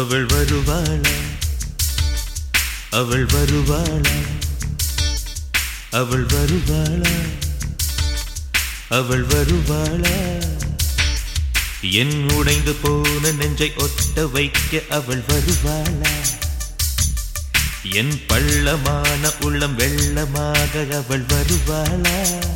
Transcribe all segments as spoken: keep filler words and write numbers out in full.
அவள் வருவாளா அவள் வருவாளா அவள் வருவாளா அவள் வருவாளா என் உடைந்து போன நெஞ்சை ஒட்ட வைக்க அவள் வருவாளா என் பள்ளமான உள்ளம் வெள்ளமாக அவள் வருவாளா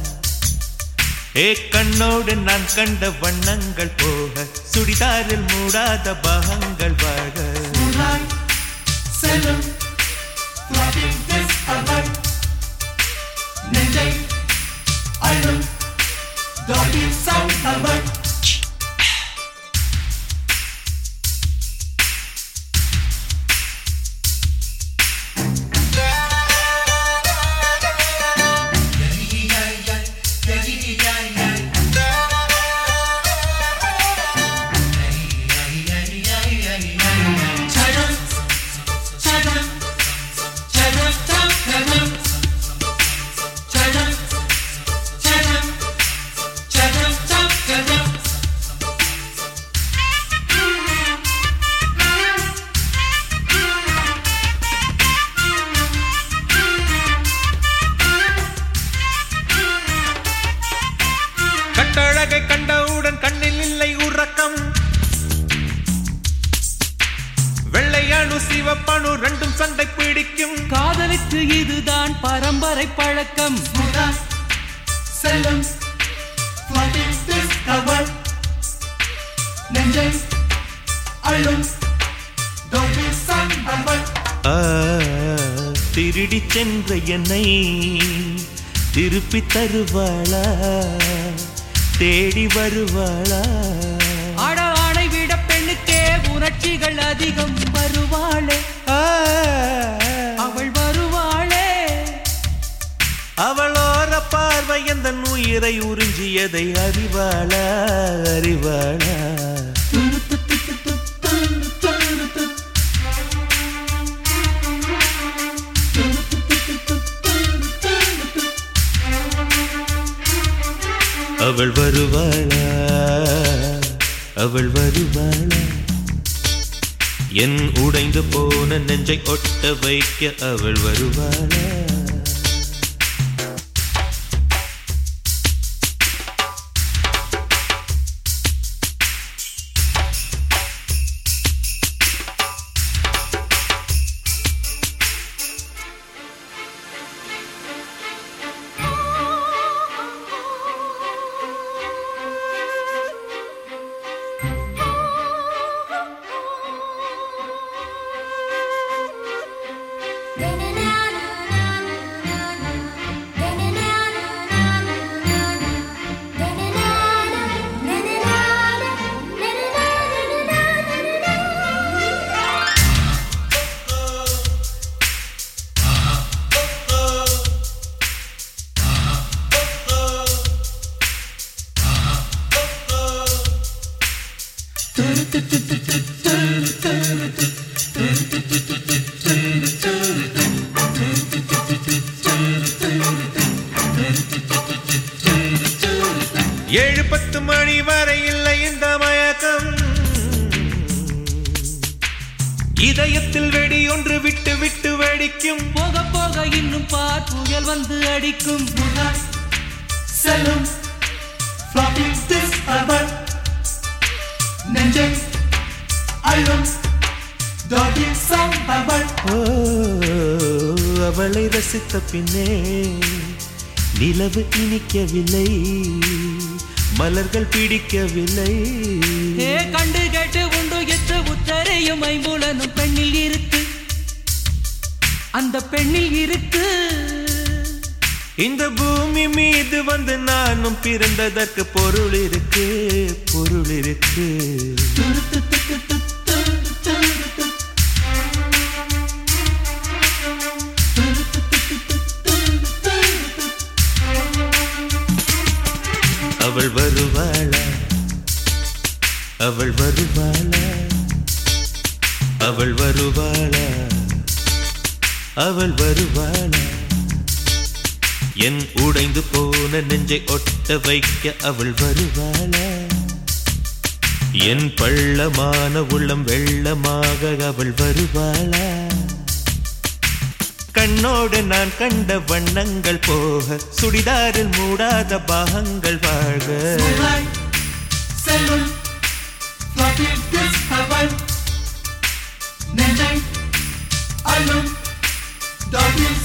ஏ கண்ணோடு நான் கண்ட வண்ணங்கள் போக சுடிதாரில் மூடாத பாகங்கள் வாழ செல்லும் நெஞ்சை அழும் டாகி சவுண்ட் அவள் கட்டழகை கண்டவுடன் கண்ணில் இல்லை உறக்கம் வெள்ளையானு சிவப்பானு ரெண்டும் சண்டை பிடிக்கும் காதலுக்கு இதுதான் பரம்பரை பழக்கம் செல்லும் நெஞ்சை அழும் டாகி சவுண்ட் அவள் ஆ, திருடி சென்ற என்னை திருப்பி தருவாளா தேடி வருவாளா அட ஆணை விட பெண்ணுக்கே உணர்ச்சிகள் அதிகம் வருவாளே ஆ, அவள் வருவாளே அவளோர பார்வை எந்த உயிரை உறிஞ்சியதை அறிவாளா அறிவாளா அவள் வருவாளா அவள் வருவாளா என் உடைந்து போன நெஞ்சை ஒட்ட வைக்க அவள் வருவாளா ஏழு பத்து மணி வரை இல்லை இந்த மயக்கம் இதயத்தில் வெடி ஒன்று விட்டு விட்டு வெடிக்கும் போக போக இன்னும் பார் புயல் வந்து அடிக்கும் செல்லும் அவள் நெஞ்சை அழும் டாகி சவுண்ட் அவள் ஓ, அவளை ரசித்த பின்னே நிலவு இனிக்கவில்லை மலர்கள் பிடிக்கவில்லை ஏ கண்டு கேட்டு உண்டு எத்து உத்தரையும் ஐம்புலனும் பெண்ணில் இருக்கு அந்த பெண்ணில் இருக்கு இந்த பூமி மீது வந்து நானும் பிறந்ததற்கு பொருள் இருக்கு பொருள் இருக்கு அவள் வருவாளா அவள் வருவாளா அவள் வருவாளா அவள் வருவாளா என் உடைந்து போன நெஞ்சை ஒட்ட வைக்க அவள் வருவாளா என் பள்ளமான உள்ளம் வெள்ளமாக அவள் வருவாளா? கண்ணோடு நான் கண்ட வண்ணங்கள் போக சுடிதாரில் மூடாத பாகங்கள் வாழ்க. செல்லும் நெஞ்சை அள்ளும் டாகில்